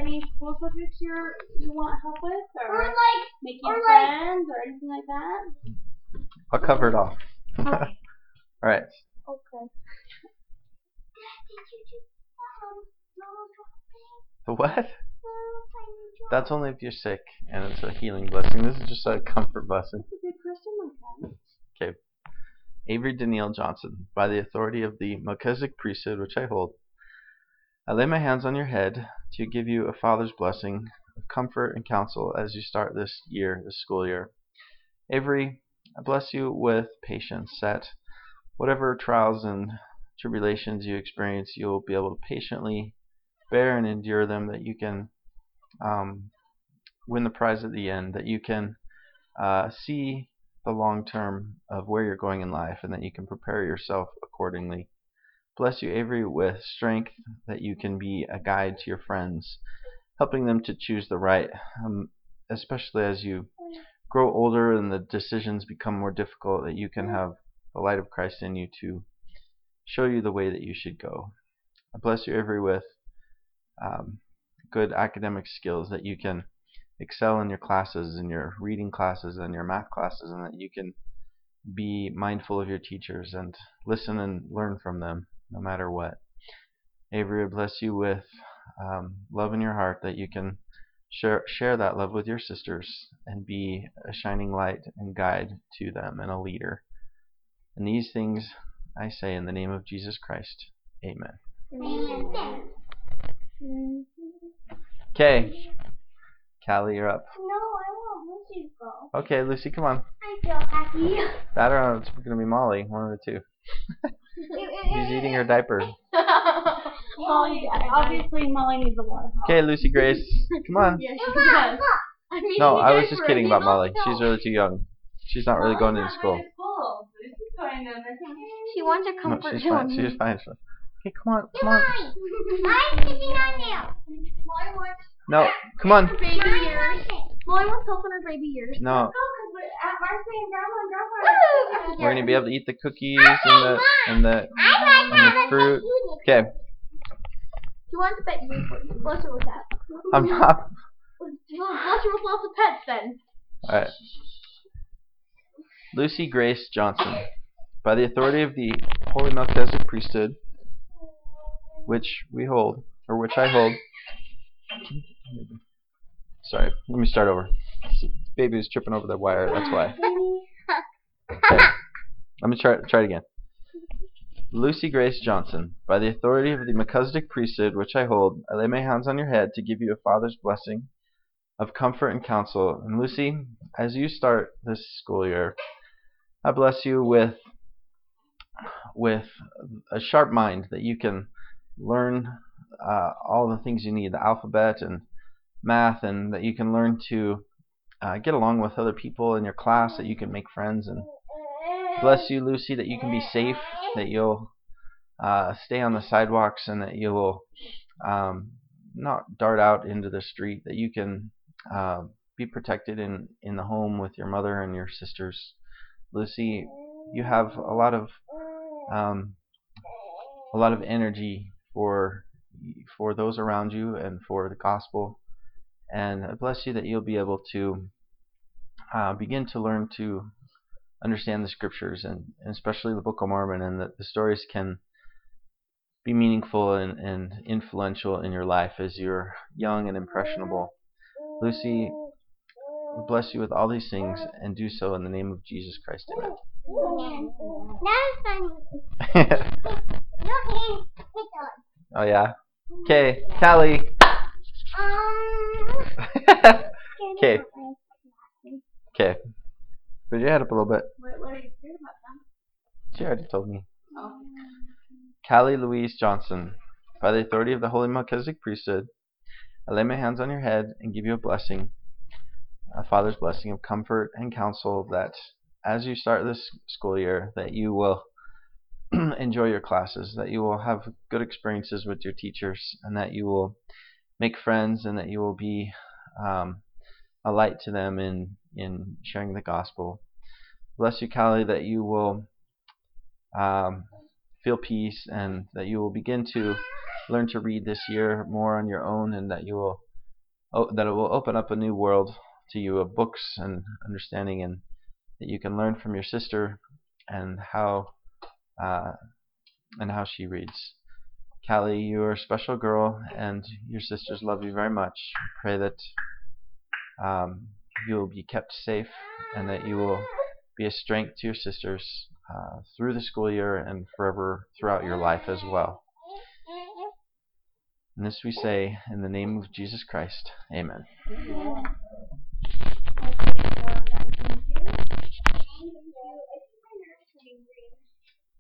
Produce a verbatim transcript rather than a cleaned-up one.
any school subjects you're you want help with, or, or like making or friends, like, or anything like that? I'll cover it all. Okay. All right. Okay. The what? That's only if you're sick, and it's a healing blessing. This is just a comfort blessing. That's a good question, my friend. Okay. Avery Danielle Johnson, by the authority of the Melchizedek priesthood which I hold, I lay my hands on your head to give you a father's blessing of comfort and counsel as you start this year, this school year. Avery, I bless you with patience, that whatever trials and tribulations you experience, you'll be able to patiently bear and endure them, that you can um, win the prize at the end, that you can uh, see the long term of where you're going in life, and that you can prepare yourself accordingly. Bless you, Avery, with strength, that you can be a guide to your friends, helping them to choose the right, um, especially as you grow older and the decisions become more difficult, that you can have the light of Christ in you to show you the way that you should go. I bless you, Avery, with um, good academic skills, that you can excel in your classes, in your reading classes and your math classes, and that you can be mindful of your teachers and listen and learn from them no matter what. Avery, I bless you with um, love in your heart, that you can share, share that love with your sisters and be a shining light and guide to them and a leader. And these things I say in the name of Jesus Christ. Amen. Amen. Okay. Callie, you're up. No, I want Lucy to go. Okay, Lucy, come on. I feel happy. That or it's going to be Molly, one of the two. She's eating her diaper. Molly, obviously Molly needs a lot of help. Okay, Lucy Grace, come on. Yeah, she does. I mean, No, you I was guys just were- kidding you about don't Molly. know. She's really too young. She's not really going into school. Kind of. She wants her No, comfort she's fine. zone. She's fine. Okay, come on, come on. I'm sitting on there. Molly wants No, come on. her baby years. Molly wants help in her baby years. No, Marcy and Grandma and Grandpa. we're gonna be able to eat the cookies and the and the and the fruit. Okay, She wants to pet you. Bless her with that. I'm not. Bless her with lots of pets then. All right. Lucy Grace Johnson, by the authority of the Holy Melchizedek priesthood, which we hold, or which I hold. Sorry, let me start over. Baby is tripping over the wire, that's why. Okay. Let me try, try it again. Lucy Grace Johnson, by the authority of the Melchizedek priesthood which I hold, I lay my hands on your head to give you a father's blessing of comfort and counsel. And Lucy, as you start this school year, I bless you with with a sharp mind, that you can learn uh, all the things you need, the alphabet and math, and that you can learn to uh, get along with other people in your class, that you can make friends. And bless you, Lucy, that you can be safe, that you'll uh, stay on the sidewalks, and that you will um, not dart out into the street, that you can uh, be protected in, in the home with your mother and your sisters. Lucy, you have a lot of um, a lot of energy for for those around you and for the gospel, and I bless you that you'll be able to uh, begin to learn to understand the scriptures, and, and especially the Book of Mormon, and that the stories can be meaningful and, and influential in your life as you're young and impressionable. Lucy, we bless you with all these things, and do so in the name of Jesus Christ. Amen. That's funny. Oh yeah. Okay, Callie. Um. Okay. Okay. Put your head up a little bit. What, what are you scared about, Tom? She already told me. Oh. Callie Louise Johnson, by the authority of the Holy Melchizedek priesthood, I lay my hands on your head and give you a blessing, a father's blessing of comfort and counsel, that as you start this school year, that you will enjoy your classes, that you will have good experiences with your teachers, and that you will make friends, and that you will be um, a light to them in, in sharing the gospel. Bless you, Callie, that you will um, feel peace, and that you will begin to learn to read this year more on your own, and that you will oh, that it will open up a new world to you of books and understanding, and that you can learn from your sister and how uh, and how she reads. Callie, you are a special girl, and your sisters love you very much. Pray that um, you will be kept safe, and that you will be a strength to your sisters uh, through the school year and forever throughout your life as well. And this we say in the name of Jesus Christ. Amen. Yeah.